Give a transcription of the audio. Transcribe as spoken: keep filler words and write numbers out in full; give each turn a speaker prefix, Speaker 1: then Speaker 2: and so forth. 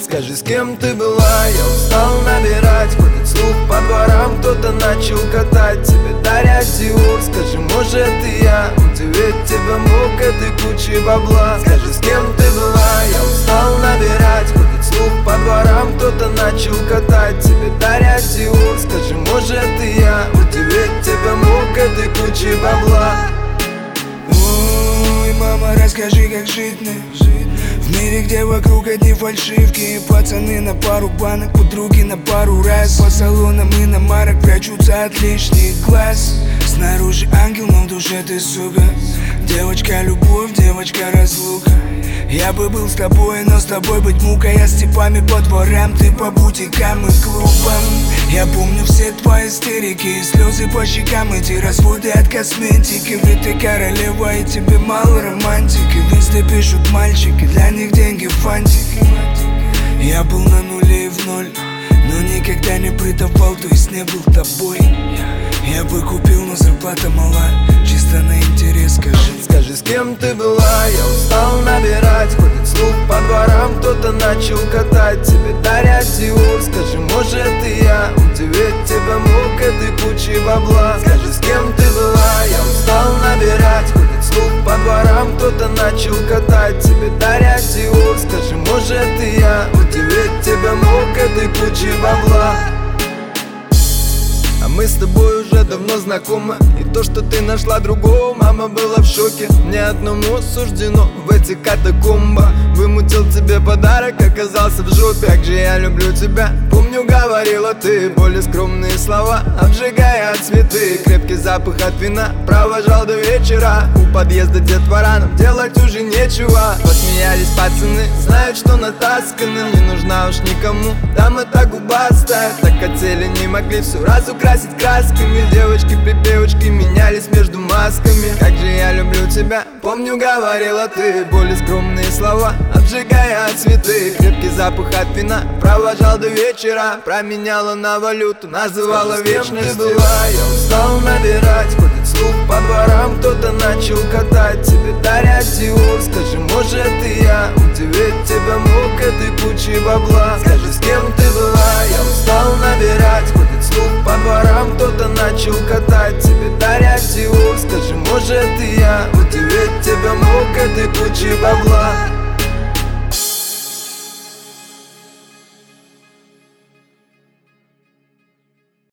Speaker 1: Скажи, с кем ты была, я устал набирать. Ходит слух по дворам, кто-то начал катать тебе, даря Диор. Скажи, может и я удивить тебя мог этой кучей бабла. Скажи, с кем ты была, я устал набирать. Ходит слух по дворам, кто-то начал катать тебе, даря Диор. Скажи, может и я удивить тебя мог этой кучей бабла.
Speaker 2: Ой, мама, расскажи, как жить мне в мире, где вокруг одни фальшивки и пацаны на пару банок, подруги на пару раз. По салонам иномарок прячутся от лишних глаз. Снаружи ангел, но в душе ты сука. Девочка любовь, девочка разлука. Я бы был с тобой, но с тобой быть мука. Я с типами по дворам, ты по бутикам и клубам. Я помню все твои истерики и слезы по щекам. Эти разводы от косметики, ведь ты королева и тебе мало романтики. В инсте пишут мальчики, для них деньги фантики. Я был на нуле и в ноль, но никогда не предавал, то есть не был тобой. Я бы купил, но зарплата мала, чисто на интерес скажи.
Speaker 1: Скажи, с кем ты была, я устал набирать. Ходит слух по дворам, кто-то начал катать тебе, даря Диор. Скажи, может и я удивить тебя мог этой кучей бабла. Скажи, с кем ты была, я устал набирать. Ходит слух по дворам, кто-то начал катать тебе, даря Диор. Скажи, может и я удивить тебя мог этой кучей бабла. А мы с тобой уже давно знакомы, и то, что ты нашла другого, мама была в шоке. Мне одному суждено в эти катакомбы. Вымутил тебе подарок, оказался в жопе. Как же я люблю тебя, помню, говорила ты. Более скромные слова, обжигая цветы. Крепкий запах от вина провожал до вечера. У подъезда детвора, нам делать уже нечего. Посмеялись пацаны, знают, что натасканы. Не нужна уж никому, там это губастая. Так хотели, не могли всю разу красить красками. Девочки-припевочки менялись между масками. Как же я люблю тебя, помню, говорила ты. Более скромные слова, обжигая цветы. Крепкий запах от вина провожал до вечера. Променяла на валюту, называла вечностью. Ты была, я устал набирать. Ходит слух по дворам, кто-то начал катать тебе, даря Диор. Скажи, может и я удивить тебя мог этой кучей бабла. Скажи, с кем ты была, я устал набирать. Ходит слух